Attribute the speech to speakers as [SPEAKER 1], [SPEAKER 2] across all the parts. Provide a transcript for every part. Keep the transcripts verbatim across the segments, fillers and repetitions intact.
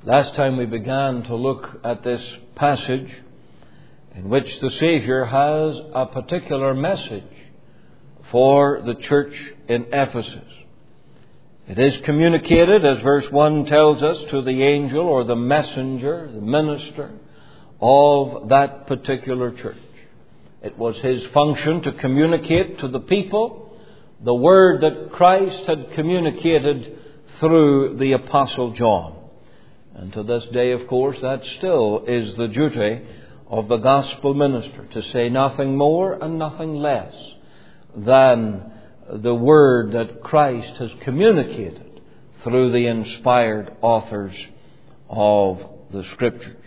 [SPEAKER 1] Last time we began to look at this passage in which the Savior has a particular message for the church in Ephesus. It is communicated, as verse one tells us, to the angel or the messenger, the minister of that particular church. It was his function to communicate to the people the word that Christ had communicated through the Apostle John. And to this day, of course, that still is the duty of the gospel minister, to say nothing more and nothing less than the word that Christ has communicated through the inspired authors of the Scriptures.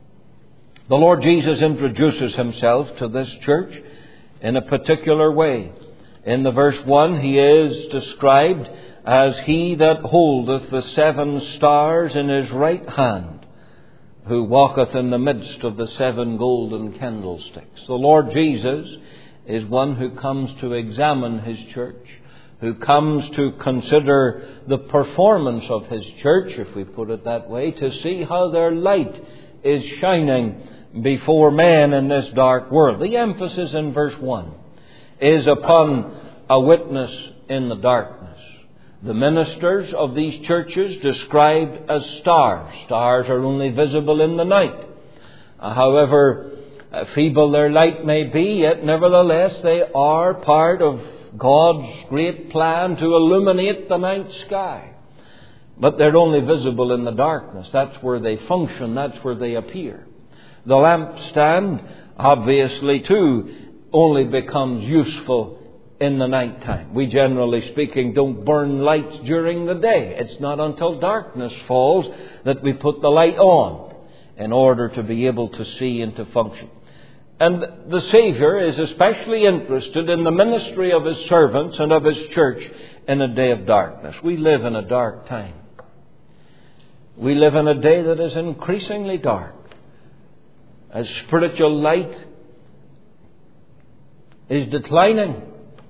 [SPEAKER 1] The Lord Jesus introduces himself to this church in a particular way. In the verse one, he is described as he that holdeth the seven stars in his right hand, who walketh in the midst of the seven golden candlesticks. The Lord Jesus is one who comes to examine his church, who comes to consider the performance of his church, if we put it that way, to see how their light is shining before men in this dark world. The emphasis in verse one is upon a witness in the darkness. The ministers of these churches described as stars. Stars are only visible in the night. Uh, however uh, feeble their light may be, yet nevertheless they are part of God's great plan to illuminate the night sky. But they're only visible in the darkness. That's where they function. That's where they appear. The lampstand, obviously, too, only becomes useful in the night time. We, generally speaking, don't burn lights during the day. It's not until darkness falls that we put the light on in order to be able to see and to function. And the Savior is especially interested in the ministry of his servants and of his church in a day of darkness. We live in a dark time. We live in a day that is increasingly dark, as spiritual light is declining.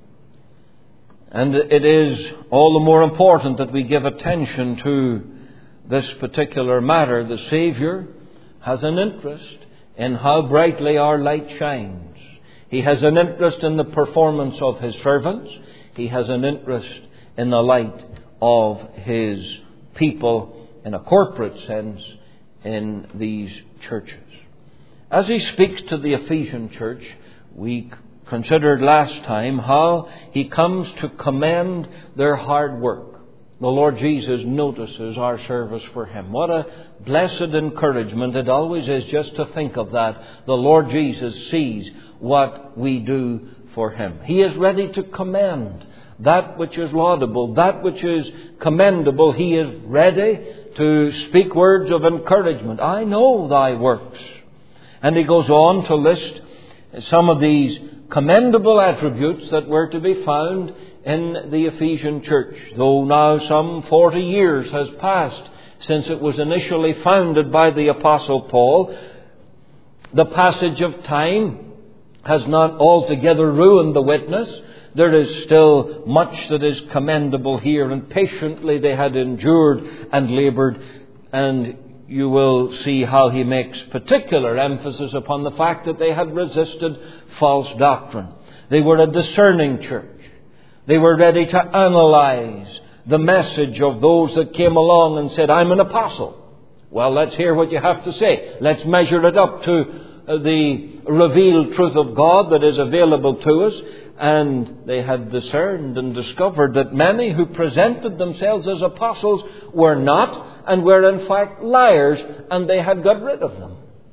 [SPEAKER 1] And it is all the more important that we give attention to this particular matter. The Savior has an interest in how brightly our light shines. He has an interest in the performance of his servants. He has an interest in the light of his people in a corporate sense in these churches. As he speaks to the Ephesian church, we considered last time how he comes to commend their hard work. The Lord Jesus notices our service for him. What a blessed encouragement it always is just to think of that. The Lord Jesus sees what we do for him. He is ready to commend that which is laudable, that which is commendable. He is ready to speak words of encouragement. I know thy works. And he goes on to list some of these commendable attributes that were to be found in the Ephesian church. Though now some forty years has passed since it was initially founded by the Apostle Paul, the passage of time has not altogether ruined the witness. There is still much that is commendable here, and patiently they had endured and laboured. And you will see how he makes particular emphasis upon the fact that they had resisted false doctrine. They were a discerning church. They were ready to analyze the message of those that came along and said, I'm an apostle. Well, let's hear what you have to say. Let's measure it up to the revealed truth of God that is available to us. And they had discerned and discovered that many who presented themselves as apostles were not, and were in fact liars, and they had got rid of them.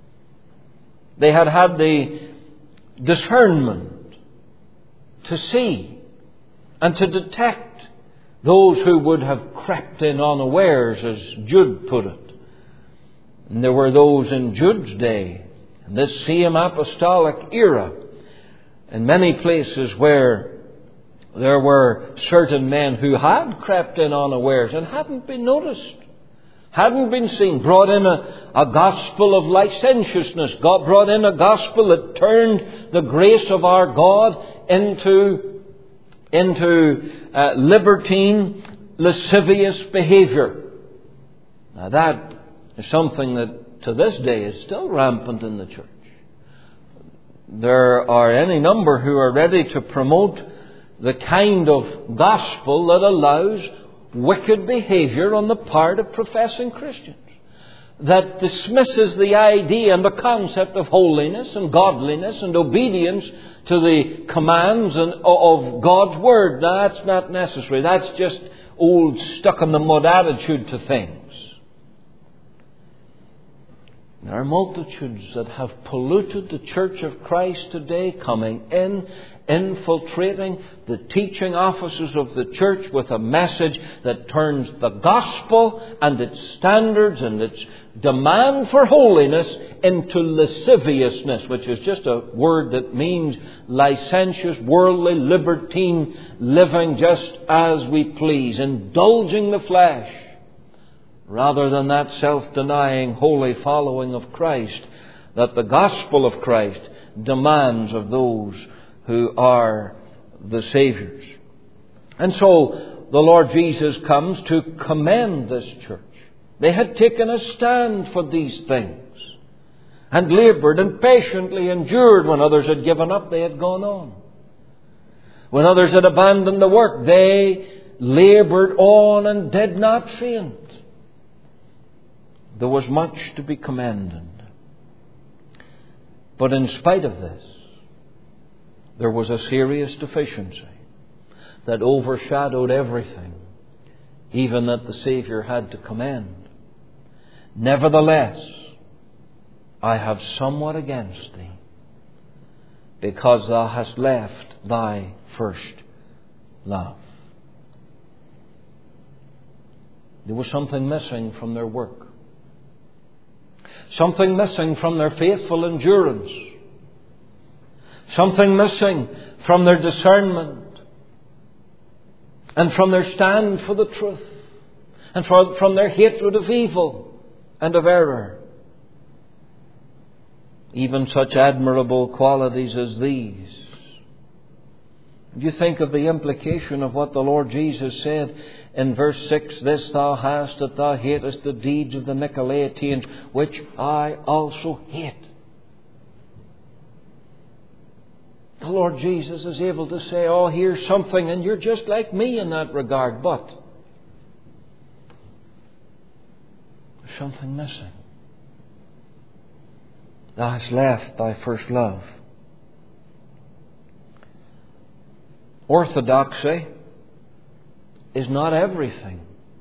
[SPEAKER 1] They had had the discernment to see and to detect those who would have crept in unawares, as Jude put it. And there were those in Jude's day, in this same apostolic era, in many places where there were certain men who had crept in unawares and hadn't been noticed, hadn't been seen, brought in a, a gospel of licentiousness, God brought in a gospel that turned the grace of our God into, into uh, libertine, lascivious behavior. Now that is something that to this day is still rampant in the church. There are any number who are ready to promote the kind of gospel that allows wicked behavior on the part of professing Christians, that dismisses the idea and the concept of holiness and godliness and obedience to the commands of God's Word. Now, that's not necessary. That's just old stuck-in-the-mud attitude to things. There are multitudes that have polluted the Church of Christ today, coming in, infiltrating the teaching offices of the church with a message that turns the gospel and its standards and its demand for holiness into lasciviousness, which is just a word that means licentious, worldly, libertine living just as we please, indulging the flesh, rather than that self-denying, holy following of Christ that the gospel of Christ demands of those who are the Saviours. And so the Lord Jesus comes to commend this church. They had taken a stand for these things and laboured and patiently endured. When others had given up, they had gone on. When others had abandoned the work, they laboured on and did not faint. There was much to be commended. But in spite of this, there was a serious deficiency that overshadowed everything, even that the Saviour had to commend. Nevertheless, I have somewhat against thee, because thou hast left thy first love. There was something missing from their work. Something missing from their faithful endurance. Something missing from their discernment and from their stand for the truth and from their hatred of evil and of error. Even such admirable qualities as these. You think of the implication of what the Lord Jesus said in verse six, "This thou hast, that thou hatest the deeds of the Nicolaitans, which I also hate." The Lord Jesus is able to say, "Oh, here's something, and you're just like me in that regard, but there's something missing. Thou hast left thy first love." Orthodoxy is not everything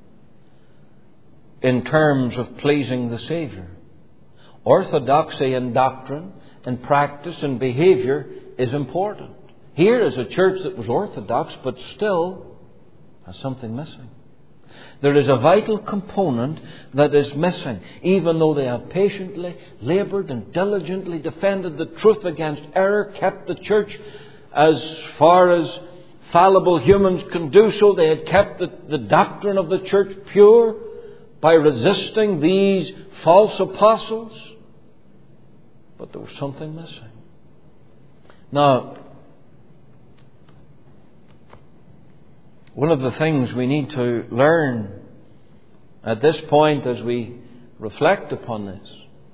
[SPEAKER 1] in terms of pleasing the Saviour. Orthodoxy in doctrine, in practice, and behaviour is important. Here is a church that was orthodox, but still has something missing. There is a vital component that is missing, even though they have patiently laboured and diligently defended the truth against error, kept the church as far as fallible humans can do so. They had kept the, the doctrine of the church pure by resisting these false apostles. But there was something missing. Now, one of the things we need to learn at this point as we reflect upon this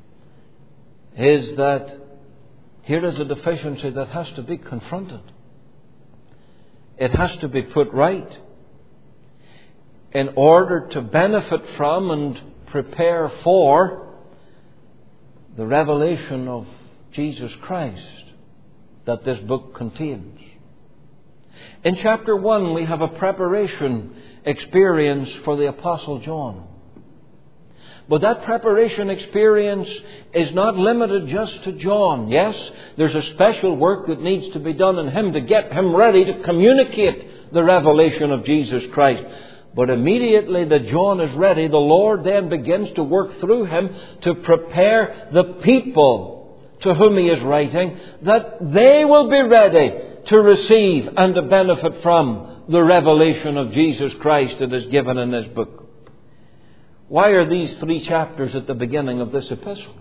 [SPEAKER 1] is that here is a deficiency that has to be confronted. It has to be put right in order to benefit from and prepare for the revelation of Jesus Christ that this book contains. In chapter one, we have a preparation experience for the Apostle John. But that preparation experience is not limited just to John. Yes, there's a special work that needs to be done in him to get him ready to communicate the revelation of Jesus Christ. But immediately that John is ready, the Lord then begins to work through him to prepare the people to whom he is writing, that they will be ready to receive and to benefit from the revelation of Jesus Christ that is given in this book. Why are these three chapters at the beginning of this epistle?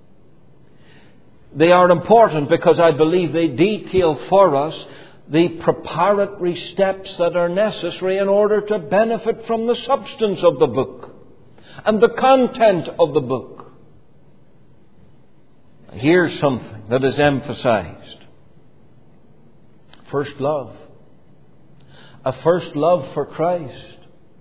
[SPEAKER 1] They are important because I believe they detail for us the preparatory steps that are necessary in order to benefit from the substance of the book. and the content of the book. Here's something that is emphasized. First love. A first love for Christ.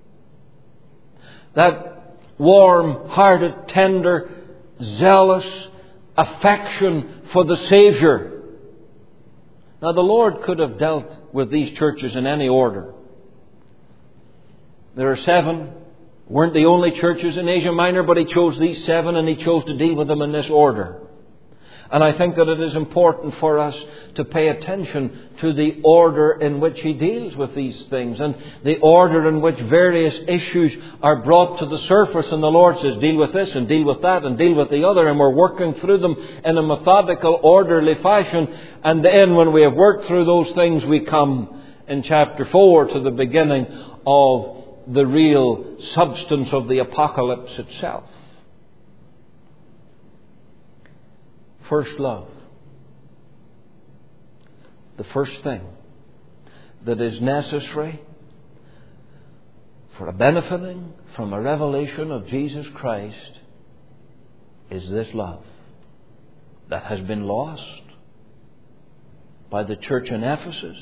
[SPEAKER 1] That warm-hearted, tender, zealous affection for the Savior. Now, the Lord could have dealt with these churches in any order. There are seven. Weren't the only churches in Asia Minor, but He chose these seven and He chose to deal with them in this order. And I think that it is important for us to pay attention to the order in which He deals with these things and the order in which various issues are brought to the surface. And the Lord says, deal with this and deal with that and deal with the other. And we're working through them in a methodical, orderly fashion. And then when we have worked through those things, we come in chapter four to the beginning of the real substance of the apocalypse itself. First love. The first thing that is necessary for a benefiting from a revelation of Jesus Christ is this love that has been lost by the church in Ephesus,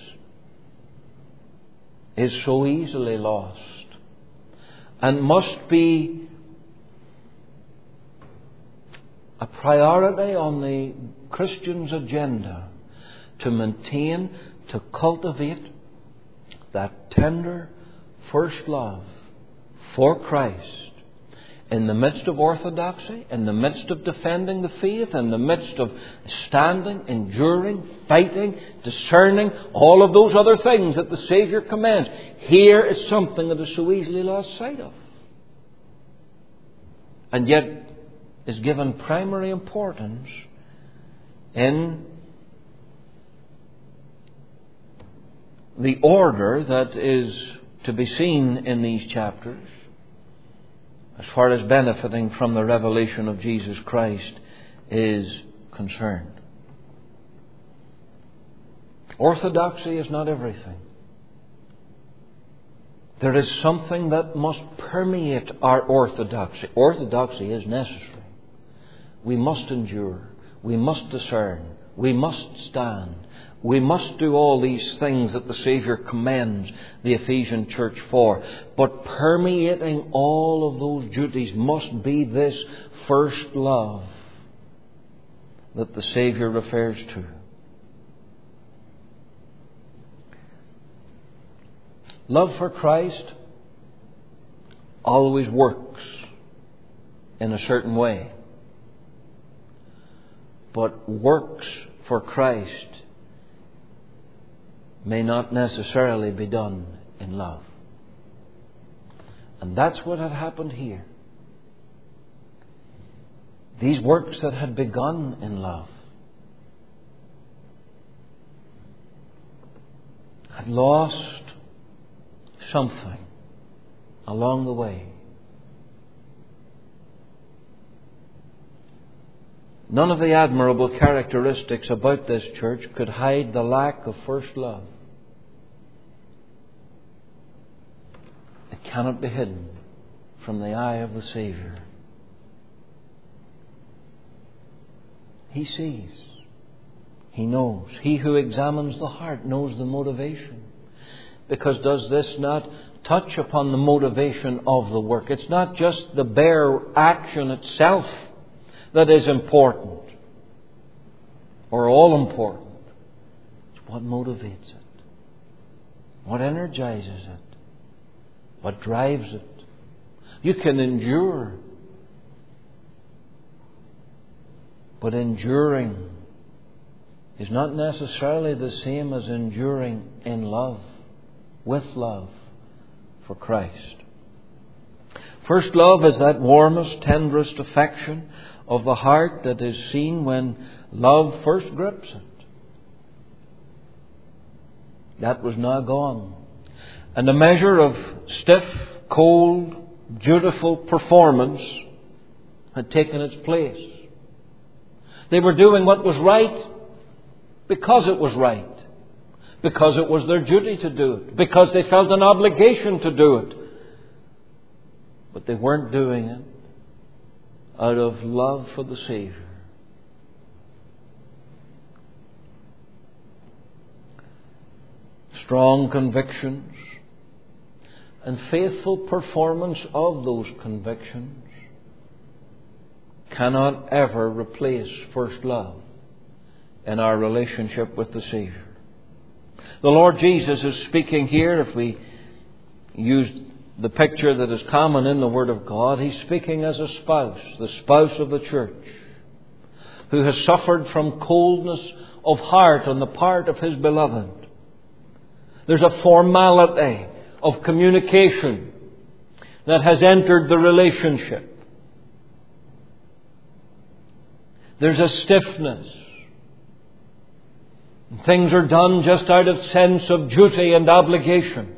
[SPEAKER 1] is so easily lost, and must be a priority on the Christian's agenda to maintain, to cultivate that tender first love for Christ in the midst of orthodoxy, in the midst of defending the faith, in the midst of standing, enduring, fighting, discerning, all of those other things that the Savior commands. Here is something that is so easily lost sight of, and yet is given primary importance in the order that is to be seen in these chapters as far as benefiting from the revelation of Jesus Christ is concerned. Orthodoxy is not everything. There is something that must permeate our orthodoxy. Orthodoxy is necessary. We must endure. We must discern. We must stand. We must do all these things that the Savior commends the Ephesian church for. But permeating all of those duties must be this first love that the Savior refers to. Love for Christ always works in a certain way. But works for Christ may not necessarily be done in love. And that's what had happened here. These works that had begun in love had lost something along the way. None of the admirable characteristics about this church could hide the lack of first love. It cannot be hidden from the eye of the Savior. He sees. He knows. He who examines the heart knows the motivation. Because does this not touch upon the motivation of the work? It's not just the bare action itself that is important or all important. It's what motivates it, what energizes it, what drives it. You can endure, but enduring is not necessarily the same as enduring in love, with love for Christ. First love is that warmest, tenderest affection of the heart that is seen when love first grips it. That was now gone. And a measure of stiff, cold, dutiful performance had taken its place. They were doing what was right because it was right. Because it was their duty to do it. Because they felt an obligation to do it. But they weren't doing it out of love for the Savior. Strong convictions and faithful performance of those convictions cannot ever replace first love in our relationship with the Savior. The Lord Jesus is speaking here, if we use the picture that is common in the Word of God, He's speaking as a spouse, the spouse of the church, who has suffered from coldness of heart on the part of his beloved. There's a formality of communication that has entered the relationship. There's a stiffness. Things are done just out of sense of duty and obligation.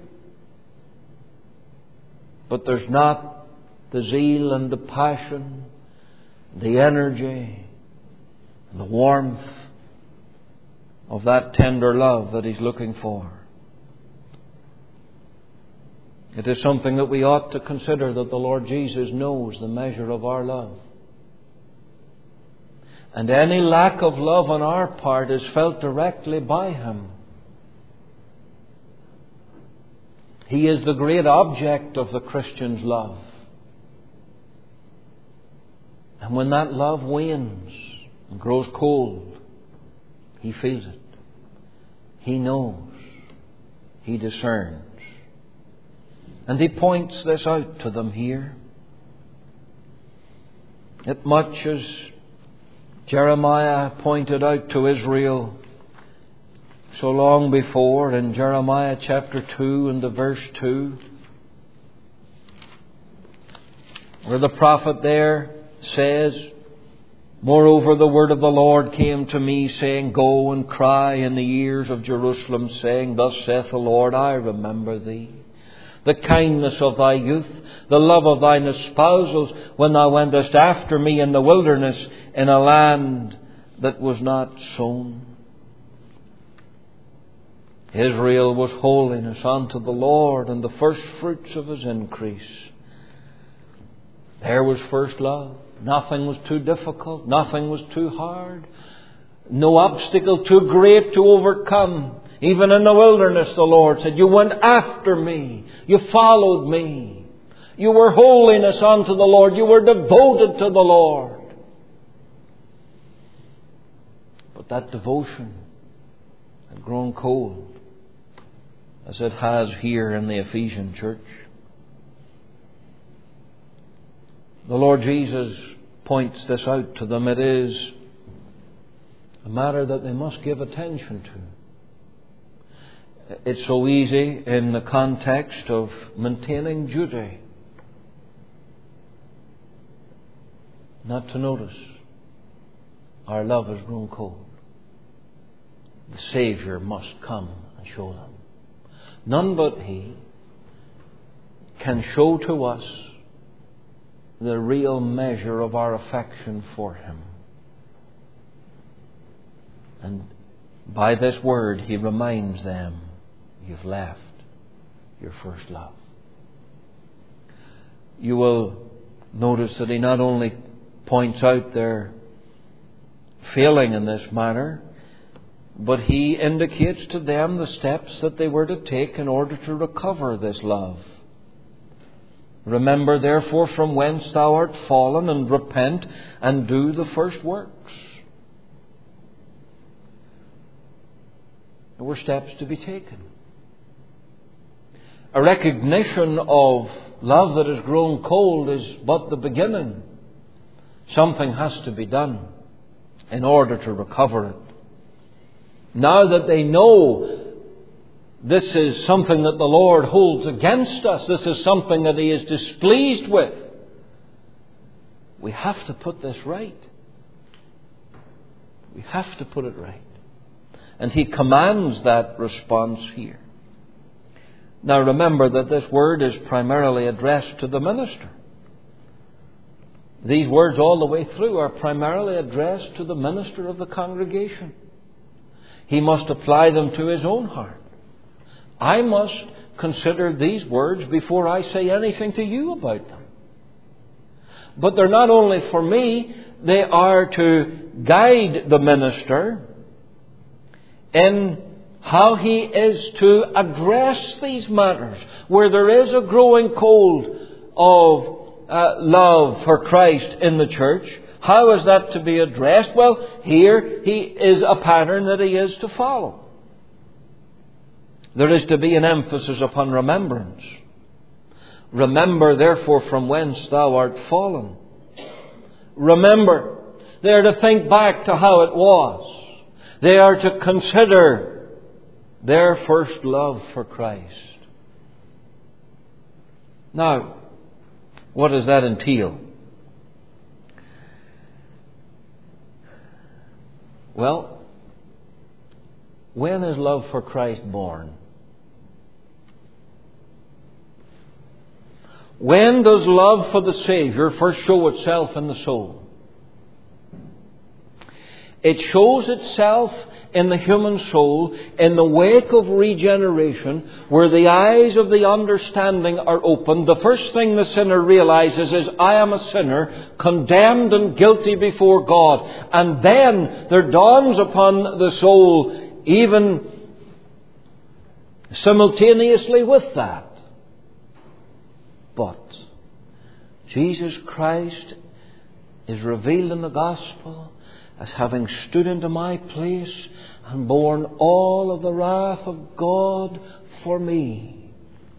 [SPEAKER 1] But there's not the zeal and the passion, the energy, and the warmth of that tender love that He's looking for. It is something that we ought to consider, that the Lord Jesus knows the measure of our love. And any lack of love on our part is felt directly by Him. He is the great object of the Christian's love. And when that love wanes and grows cold, He feels it. He knows. He discerns. And He points this out to them here. It much as Jeremiah pointed out to Israel so long before in Jeremiah chapter two and the verse two, where the prophet there says, "Moreover, the word of the Lord came to me, saying, Go and cry in the ears of Jerusalem, saying, Thus saith the Lord, I remember thee, the kindness of thy youth, the love of thine espousals, when thou wentest after me in the wilderness, in a land that was not sown." Israel was holiness unto the Lord, and the first fruits of His increase. There was first love. Nothing was too difficult. Nothing was too hard. No obstacle too great to overcome. Even in the wilderness, the Lord said, "You went after me. You followed me. You were holiness unto the Lord. You were devoted to the Lord." But that devotion had grown cold, as it has here in the Ephesian church. The Lord Jesus points this out to them. It is a matter that they must give attention to. It's so easy in the context of maintaining duty not to notice our love has grown cold. The Saviour must come and show them. None but He can show to us the real measure of our affection for Him. And by this word He reminds them, you've left your first love. You will notice that He not only points out their failing in this manner, but He indicates to them the steps that they were to take in order to recover this love. "Remember therefore from whence thou art fallen, and repent, and do the first works." There were steps to be taken. A recognition of love that has grown cold is but the beginning. Something has to be done in order to recover it. Now that they know this is something that the Lord holds against us, this is something that He is displeased with, we have to put this right. We have to put it right. And He commands that response here. Now remember that this word is primarily addressed to the minister. These words all the way through are primarily addressed to the minister of the congregation. He must apply them to his own heart. I must consider these words before I say anything to you about them. But they're not only for me, they are to guide the minister in how he is to address these matters. Where there is a growing cold of uh, love for Christ in the church, how is that to be addressed? Well, here he is a pattern that he is to follow. There is to be an emphasis upon remembrance. Remember, therefore, from whence thou art fallen. Remember. They are to think back to how it was. They are to consider their first love for Christ. Now, what does that entail? Well, when is love for Christ born? When does love for the Savior first show itself in the soul? It shows itself in the human soul in the wake of regeneration, where the eyes of the understanding are opened. The first thing the sinner realizes is, I am a sinner, condemned and guilty before God. And then there dawns upon the soul, even simultaneously with that, but Jesus Christ is revealed in the gospel as having stood into my place and borne all of the wrath of God for me.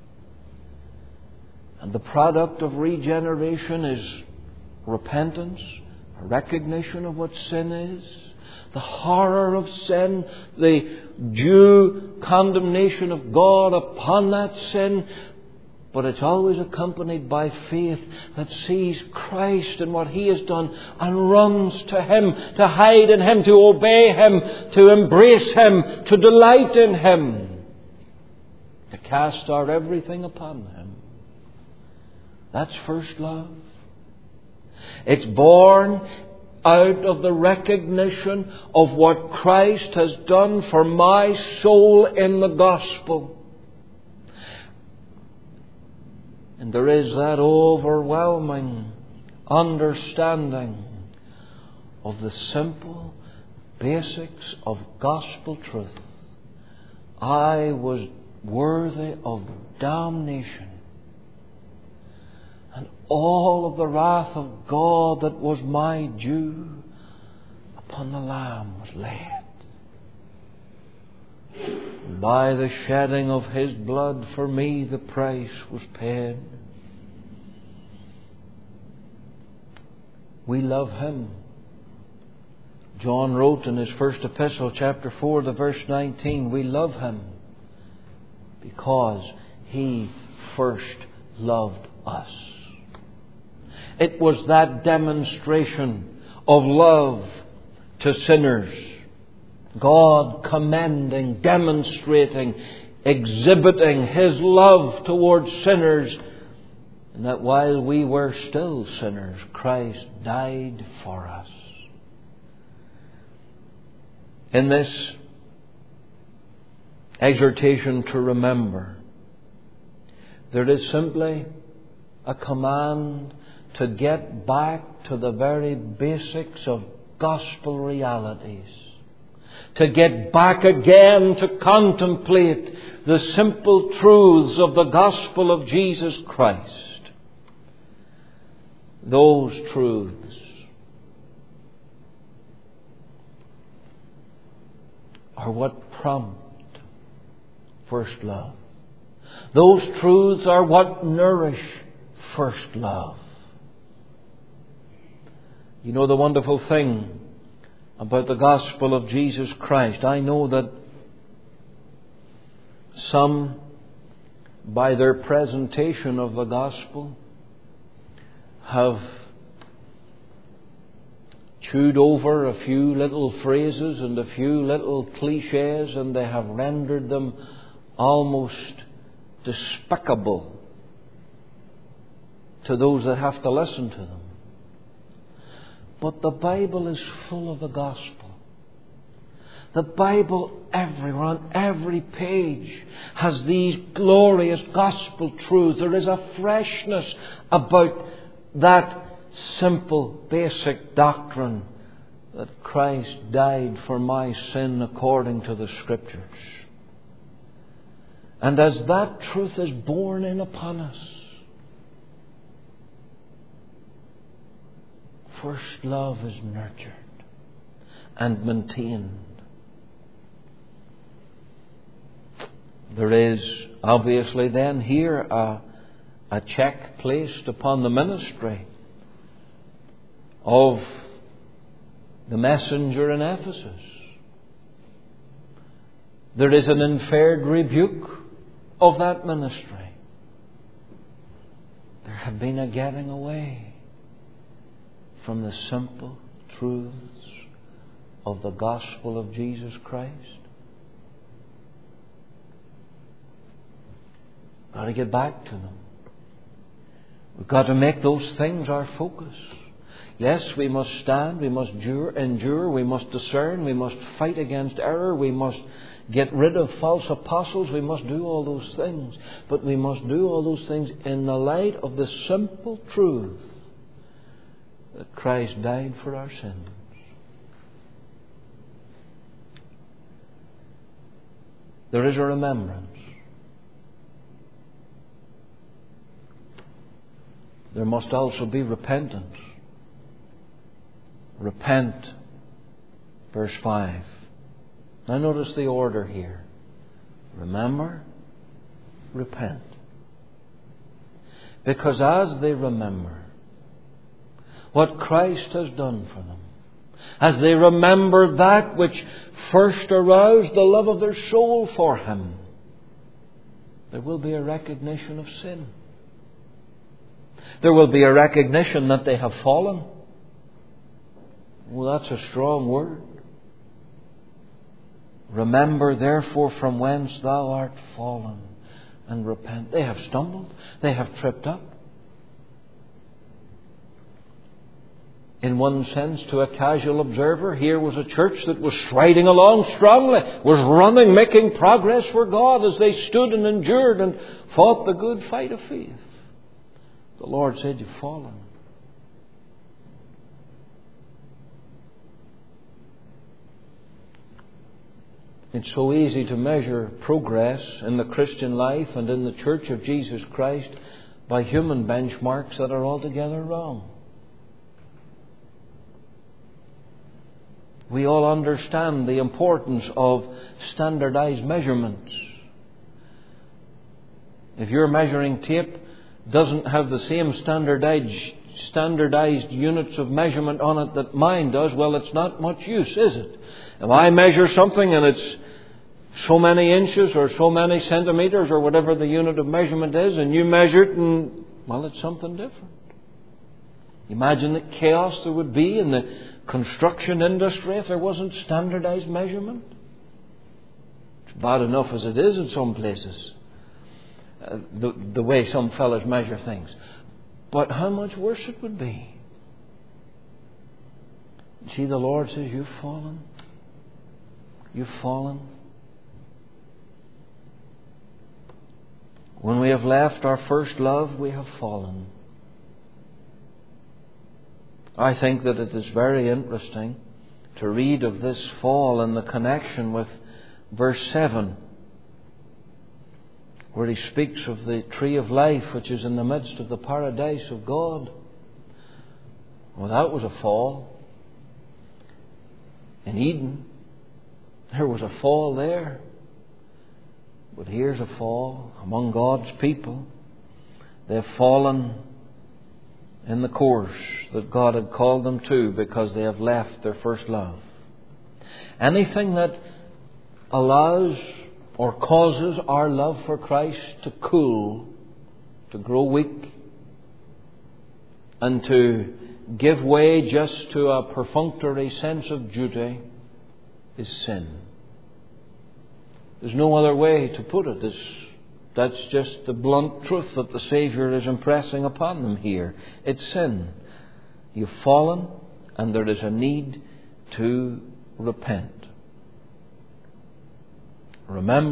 [SPEAKER 1] And the product of regeneration is repentance, a recognition of what sin is, the horror of sin, the due condemnation of God upon that sin. But it's always accompanied by faith that sees Christ and what He has done and runs to Him, to hide in Him, to obey Him, to embrace Him, to delight in Him, to cast our everything upon Him. That's first love. It's born out of the recognition of what Christ has done for my soul in the gospel. And there is that overwhelming understanding of the simple basics of gospel truth. I was worthy of damnation, and all of the wrath of God that was my due upon the Lamb was laid. By the shedding of His blood for me the price was paid. We love Him. John wrote in his first epistle, chapter four, the verse nineteen, we love Him because He first loved us. It was that demonstration of love to sinners, God commending, demonstrating, exhibiting His love towards sinners, and that while we were still sinners, Christ died for us. In this exhortation to remember, there is simply a command to get back to the very basics of gospel realities. To get back again to contemplate the simple truths of the gospel of Jesus Christ. Those truths are what prompt first love. Those truths are what nourish first love. You know the wonderful thing about the gospel of Jesus Christ. I know that some, by their presentation of the gospel, have chewed over a few little phrases and a few little cliches, and they have rendered them almost despicable to those that have to listen to them. But the Bible is full of the gospel. The Bible everywhere, on every page, has these glorious gospel truths. There is a freshness about that simple, basic doctrine that Christ died for my sin according to the Scriptures. And as that truth is borne in upon us, first love is nurtured and maintained. There is obviously then here a, a check placed upon the ministry of the messenger in Ephesus. There is an inferred rebuke of that ministry. There had been a getting away from the simple truths of the gospel of Jesus Christ. Got to get back to them. We've got to make those things our focus. Yes, we must stand, we must endure, endure, we must discern, we must fight against error, we must get rid of false apostles, we must do all those things. But we must do all those things in the light of the simple truth that Christ died for our sins. There is a remembrance. There must also be repentance. Repent, verse five. Now notice the order here. Remember, repent. Because as they remember what Christ has done for them, as they remember that which first aroused the love of their soul for Him, there will be a recognition of sin. There will be a recognition that they have fallen. Well, that's a strong word. Remember, therefore, from whence thou art fallen, and repent. They have stumbled. They have tripped up. In one sense, to a casual observer, here was a church that was striding along strongly, was running, making progress for God as they stood and endured and fought the good fight of faith. The Lord said, you've fallen. It's so easy to measure progress in the Christian life and in the Church of Jesus Christ by human benchmarks that are altogether wrong. We all understand the importance of standardized measurements. If your measuring tape doesn't have the same standardized standardized units of measurement on it that mine does, well, it's not much use, is it? If I measure something and it's so many inches or so many centimeters or whatever the unit of measurement is, and you measure it and, well, it's something different. Imagine the chaos there would be in the construction industry if there wasn't standardized measurement. It's bad enough as it is in some places, uh, the, the way some fellas measure things. But how much worse it would be. See, the Lord says, you've fallen. You've fallen. When we have left our first love, we have fallen. I think that it is very interesting to read of this fall in the connection with verse seven, where he speaks of the tree of life which is in the midst of the paradise of God. Well, that was a fall. In Eden, there was a fall there. But here's a fall among God's people. They've fallen in the course that God had called them to because they have left their first love. Anything that allows or causes our love for Christ to cool, to grow weak, and to give way just to a perfunctory sense of duty is sin. There's no other way to put it. It's, that's just the blunt truth that the Saviour is impressing upon them here. It's sin. You've fallen, and there is a need to repent.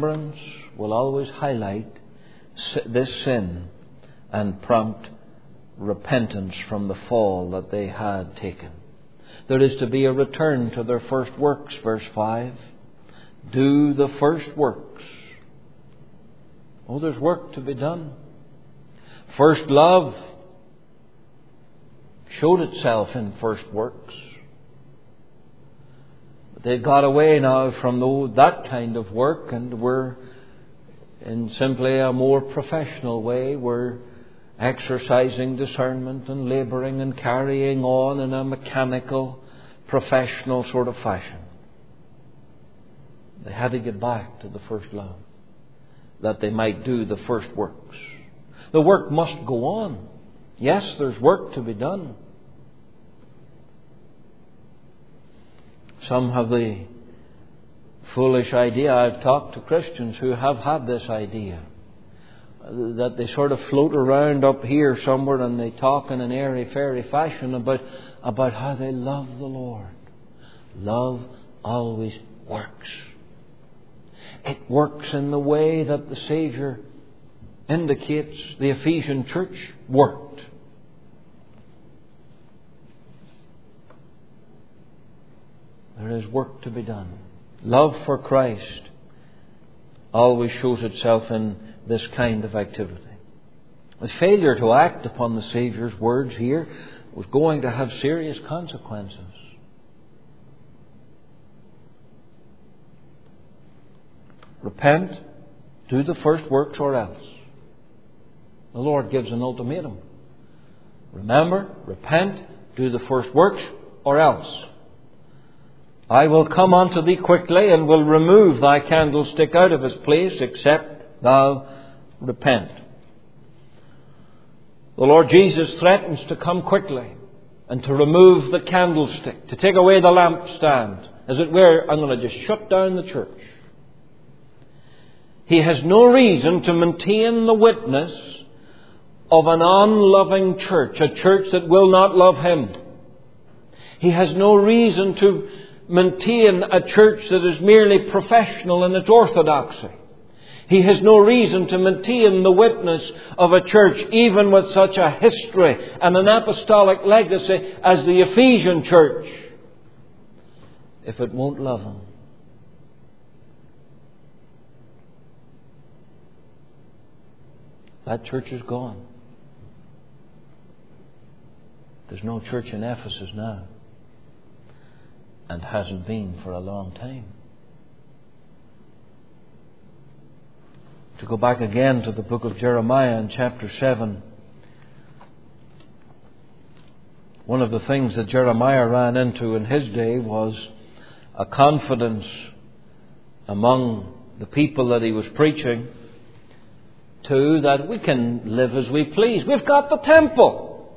[SPEAKER 1] Remembrance will always highlight this sin and prompt repentance from the fall that they had taken. There is to be a return to their first works, verse five. Do the first works. Oh, there's work to be done. First love showed itself in first works. But they got away now from the, that kind of work, and were in simply a more professional way. We're exercising discernment and labouring and carrying on in a mechanical, professional sort of fashion. They had to get back to the first love, that they might do the first works. The work must go on. Yes, there's work to be done. Some have the foolish idea, I've talked to Christians who have had this idea, that they sort of float around up here somewhere and they talk in an airy-fairy fashion about, about how they love the Lord. Love always works. It works in the way that the Saviour indicates the Ephesian church worked. There is work to be done. Love for Christ always shows itself in this kind of activity. The failure to act upon the Saviour's words here was going to have serious consequences. Repent, do the first works, or else. The Lord gives an ultimatum. Remember, repent, do the first works, or else. I will come unto thee quickly, and will remove thy candlestick out of his place, except thou repent. The Lord Jesus threatens to come quickly and to remove the candlestick, to take away the lampstand. As it were, I'm going to just shut down the church. He has no reason to maintain the witness of an unloving church, a church that will not love him. He has no reason to maintain a church that is merely professional in its orthodoxy. He has no reason to maintain the witness of a church, even with such a history and an apostolic legacy as the Ephesian church, if it won't love him. That church is gone. There's no church in Ephesus now, and hasn't been for a long time. To go back again to the book of Jeremiah in chapter seven, one of the things that Jeremiah ran into in his day was a confidence among the people that he was preaching to, that we can live as we please. We've got the temple.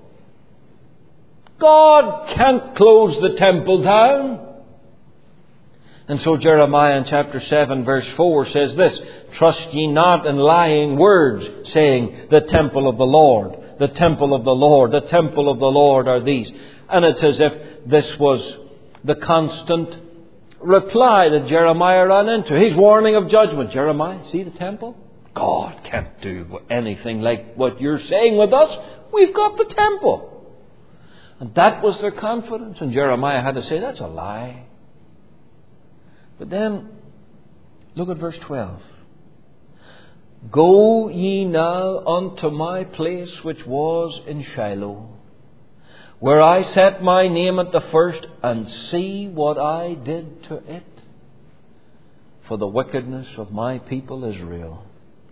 [SPEAKER 1] God can't close the temple down. And so Jeremiah in chapter seven verse four says this: Trust ye not in lying words, saying, the temple of the Lord, the temple of the Lord, the temple of the Lord are these. And it's as if this was the constant reply that Jeremiah ran into. He's warning of judgment. Jeremiah, see the temple? God can't do anything like what you're saying with us. We've got the temple. And that was their confidence. And Jeremiah had to say, that's a lie. But then, look at verse twelve. Go ye now unto my place which was in Shiloh, where I set my name at the first, and see what I did to it for the wickedness of my people Israel.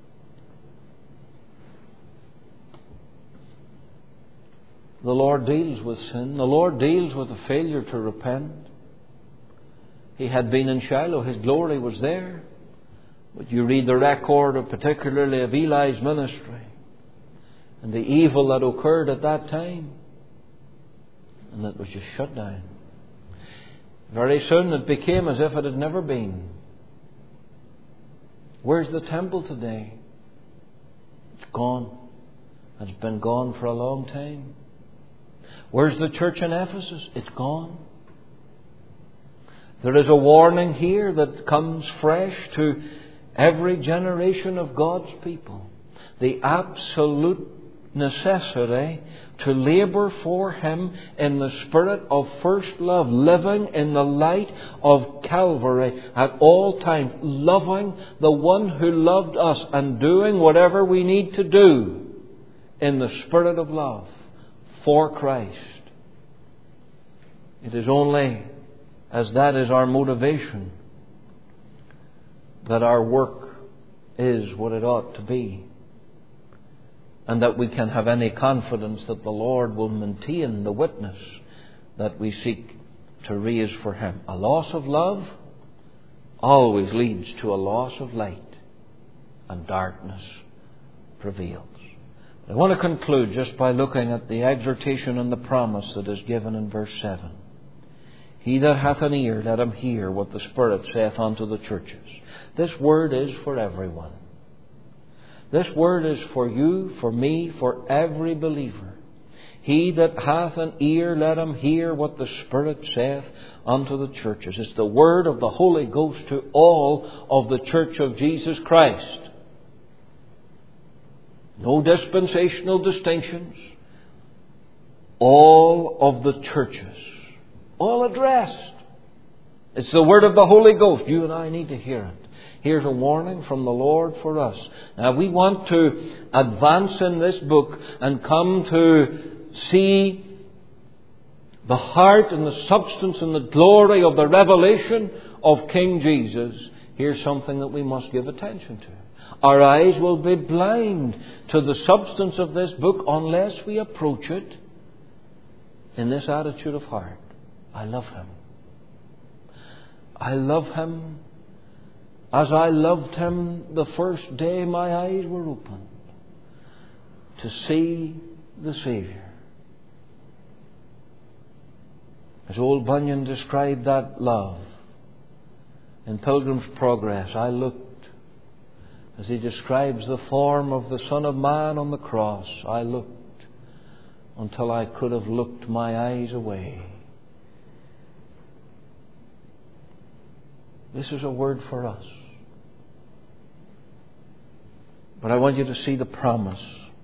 [SPEAKER 1] The Lord deals with sin. The Lord deals with the failure to repent. He had been in Shiloh. His glory was there. But you read the record of particularly of Eli's ministry and the evil that occurred at that time, and it was just shut down. Very soon it became as if it had never been. Where's the temple today? It's gone. It's been gone for a long time. Where's the church in Ephesus? It's gone. There is a warning here that comes fresh to every generation of God's people. The absolute necessity to labour for Him in the spirit of first love, living in the light of Calvary at all times, loving the one who loved us and doing whatever we need to do in the spirit of love for Christ. It is only as that is our motivation that our work is what it ought to be, and that we can have any confidence that the Lord will maintain the witness that we seek to raise for Him. A loss of love always leads to a loss of light, and darkness prevails. I want to conclude just by looking at the exhortation and the promise that is given in verse seven. He that hath an ear, let him hear what the Spirit saith unto the churches. This word is for everyone. This word is for you, for me, for every believer. He that hath an ear, let him hear what the Spirit saith unto the churches. It's the word of the Holy Ghost to all of the church of Jesus Christ. No dispensational distinctions. All of the churches. All addressed. It's the word of the Holy Ghost. You and I need to hear it. Here's a warning from the Lord for us. Now, we want to advance in this book and come to see the heart and the substance and the glory of the revelation of King Jesus. Here's something that we must give attention to. Our eyes will be blind to the substance of this book unless we approach it in this attitude of heart. I love Him. I love Him as I loved Him the first day my eyes were opened to see the Saviour. As old Bunyan described that love in Pilgrim's Progress, I looked, as he describes the form of the Son of Man on the cross, I looked until I could have looked my eyes away. This is a word for us. But I want you to see the promise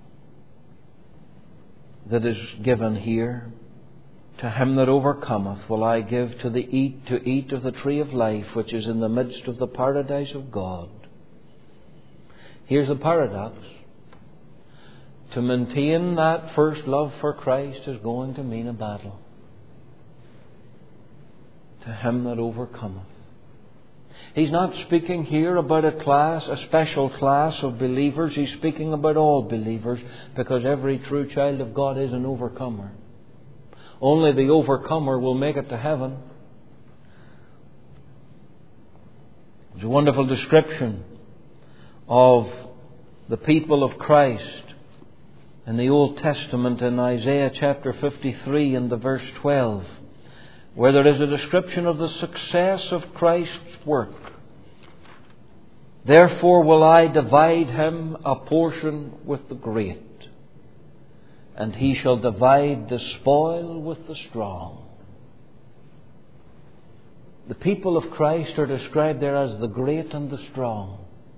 [SPEAKER 1] that is given here. To him that overcometh will I give to the eat to eat of the tree of life, which is in the midst of the paradise of God. Here's the paradox. To maintain that first love for Christ is going to mean a battle. To him that overcometh. He's not speaking here about a class, a special class of believers. He's speaking about all believers, because every true child of God is an overcomer. Only the overcomer will make it to heaven. There's a wonderful description of the people of Christ in the Old Testament in Isaiah chapter fifty-three and the verse twelve, where there is a description of the success of Christ's work. Therefore will I divide him a portion with the great, and he shall divide the spoil with the strong. The people of Christ are described there as the great and the strong.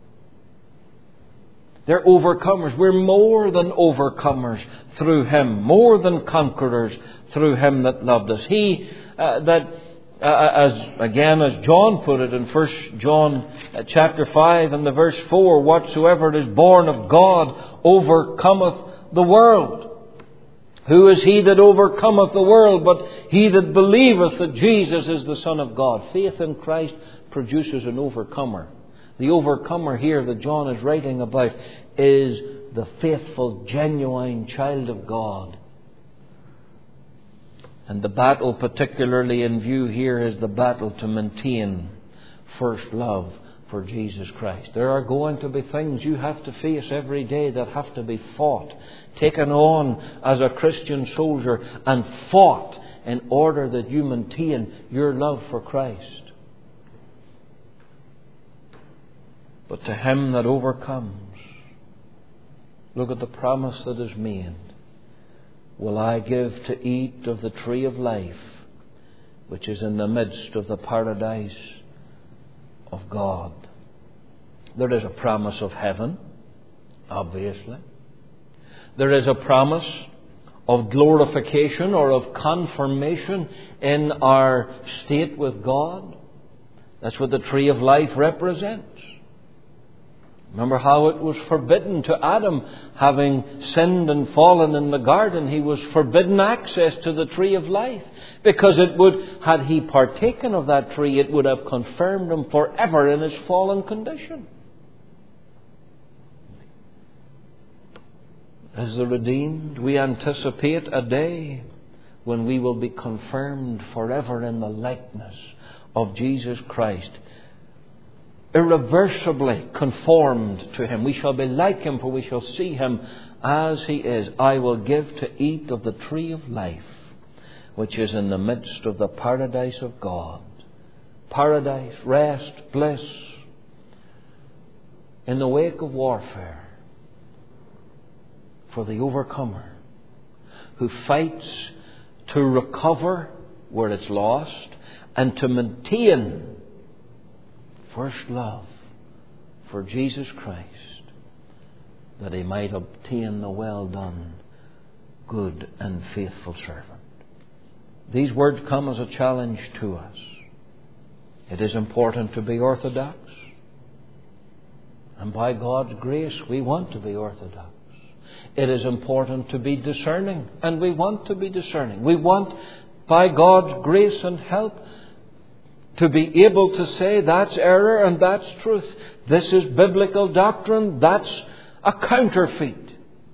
[SPEAKER 1] They're overcomers. We're more than overcomers through Him. More than conquerors through Him that loved us. He, uh, that, uh, as again, as John put it in First John uh, chapter five and the verse four, whatsoever is born of God overcometh the world. Who is he that overcometh the world but he that believeth that Jesus is the Son of God? Faith in Christ produces an overcomer. The overcomer here that John is writing about is the faithful, genuine child of God. And the battle particularly in view here is the battle to maintain first love for Jesus Christ. There are going to be things you have to face every day that have to be fought, taken on as a Christian soldier and fought in order that you maintain your love for Christ. But to him that overcomes, look at the promise that is made. Will I give to eat of the tree of life, which is in the midst of the paradise of God. There is a promise of heaven, obviously. There is a promise of glorification or of confirmation in our state with God. That's what the tree of life represents. Remember how it was forbidden to Adam, having sinned and fallen in the garden. He was forbidden access to the tree of life, because it would, had he partaken of that tree, it would have confirmed him forever in his fallen condition. As the redeemed, we anticipate a day when we will be confirmed forever in the likeness of Jesus Christ, irreversibly conformed to Him. We shall be like Him, for we shall see Him as He is. I will give to eat of the tree of life, which is in the midst of the paradise of God. Paradise, rest, bliss, in the wake of warfare, for the overcomer who fights to recover where it's lost and to maintain first love for Jesus Christ, that he might obtain the well done, good and faithful servant. These words come as a challenge to us. It is important to be orthodox, and by God's grace we want to be orthodox. It is important to be discerning, and we want to be discerning. We want, by God's grace and help, to be able to say that's error and that's truth. This is biblical doctrine, that's a counterfeit.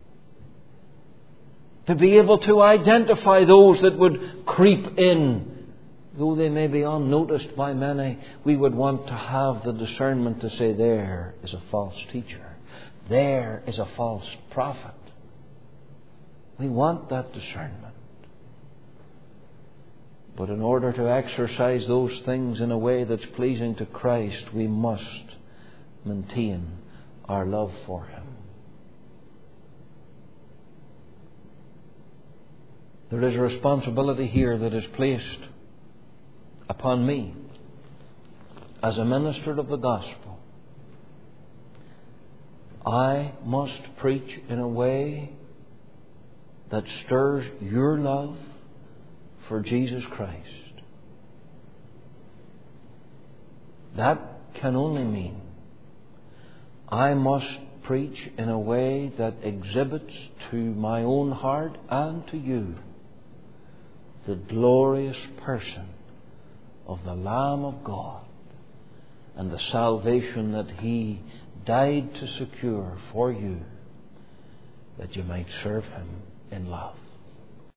[SPEAKER 1] To be able to identify those that would creep in, though they may be unnoticed by many. We would want to have the discernment to say, there is a false teacher, there is a false prophet. We want that discernment. But in order to exercise those things in a way that's pleasing to Christ, we must maintain our love for Him. There is a responsibility here that is placed upon me as a minister of the gospel. I must preach in a way that stirs your love for Jesus Christ. That can only mean I must preach in a way that exhibits to my own heart and to you the glorious person of the Lamb of God and the salvation that He died to secure for you, that you might serve Him in love.